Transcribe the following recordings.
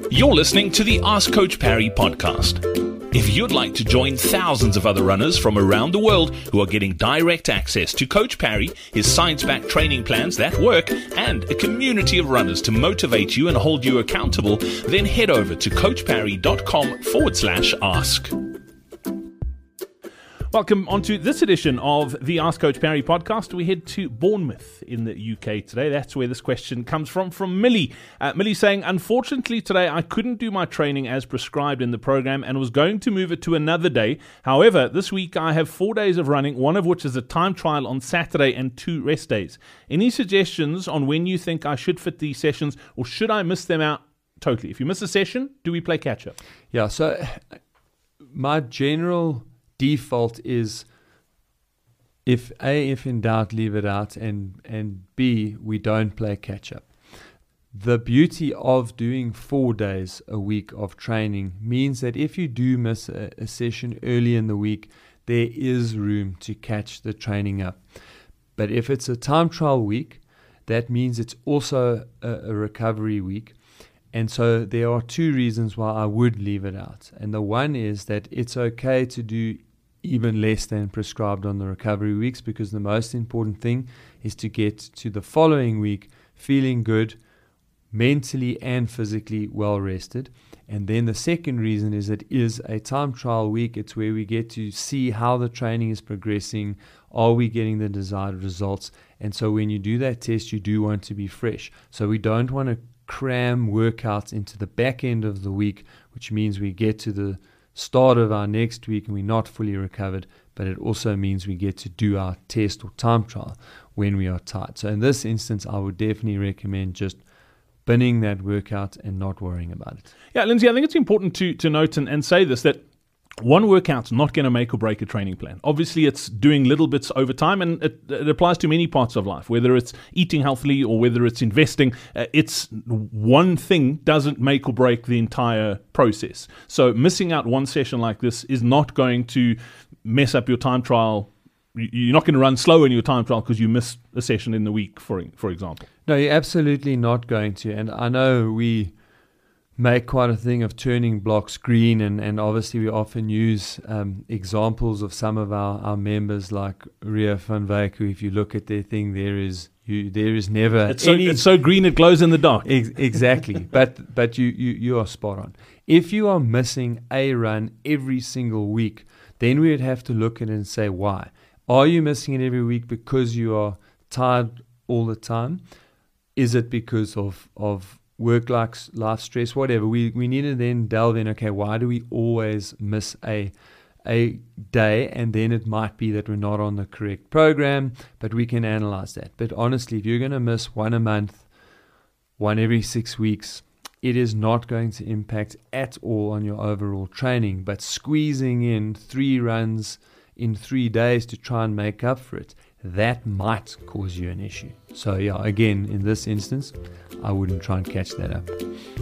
You're listening to the Ask Coach Parry podcast. If you'd like to join thousands of other runners from around the world who are getting direct access to Coach Parry, his science-backed training plans that work, and a community of runners to motivate you and hold you accountable, then head over to coachparry.com/ask. Welcome onto this edition of the Ask Coach Parry podcast. We head to Bournemouth in the UK today. That's where this question comes from Millie. Millie saying, unfortunately today I couldn't do my training as prescribed in the program and was going to move it to another day. However, this week I have 4 days of running, one of which is a time trial on Saturday and 2 rest days. Any suggestions on when you think I should fit these sessions, or should I miss them out totally? If you miss a session, do we play catch up? Yeah, so my general default is if in doubt, leave it out, and B, we don't play catch up. The beauty of doing 4 days a week of training means that if you do miss a session early in the week, there is room to catch the training up. But if it's a time trial week, that means it's also a recovery week. And so there are 2 reasons why I would leave it out. And the one is that it's okay to do even less than prescribed on the recovery weeks, because the most important thing is to get to the following week feeling good, mentally and physically well rested. And then the second reason is it is a time trial week. It's where we get to see how the training is progressing. Are we getting the desired results? And so when you do that test, you do want to be fresh. So we don't want to cram workouts into the back end of the week, which means we get to the start of our next week and we're not fully recovered, but it also means we get to do our test or time trial when we are tired. So in this instance, I would definitely recommend just binning that workout and not worrying about it. Yeah, Lindsay, I think it's important to note and say this, that one workout's not going to make or break a training plan. Obviously, it's doing little bits over time, and it applies to many parts of life, whether it's eating healthily or whether it's investing. It's one thing doesn't make or break the entire process. So missing out one session like this is not going to mess up your time trial. You're not going to run slow in your time trial because you miss a session in the week, for example. No, you're absolutely not going to. And I know we make quite a thing of turning blocks green, and obviously we often use examples of some of our members like Ria van Wyk, who if you look at their thing, there is never it's so green it glows in the dark. Exactly. but you are spot on. If you are missing a run every single week, then we would have to look at it and say, why? Are you missing it every week because you are tired all the time? Is it because of work life stress, whatever? We need to then delve in, okay, why do we always miss a day? And then it might be that we're not on the correct program, but we can analyze that. But honestly, if you're going to miss one a month, one every 6 weeks, it is not going to impact at all on your overall training. But squeezing in 3 runs in 3 days to try and make up for it, that might cause you an issue. So yeah, again, in this instance, I wouldn't try and catch that up.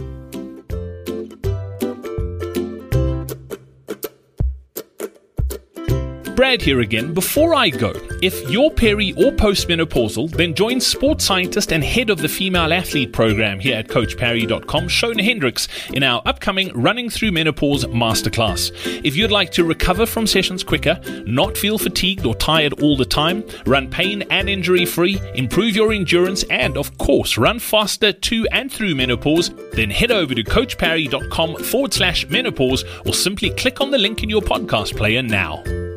Brad here again. Before I go, if you're peri or postmenopausal, then join sports scientist and head of the female athlete program here at coachparry.com, Shona Hendricks, in our upcoming Running Through Menopause Masterclass. If you'd like to recover from sessions quicker, not feel fatigued or tired all the time, run pain and injury free, improve your endurance, and of course run faster to and through menopause, then head over to coachparry.com/menopause or simply click on the link in your podcast player now.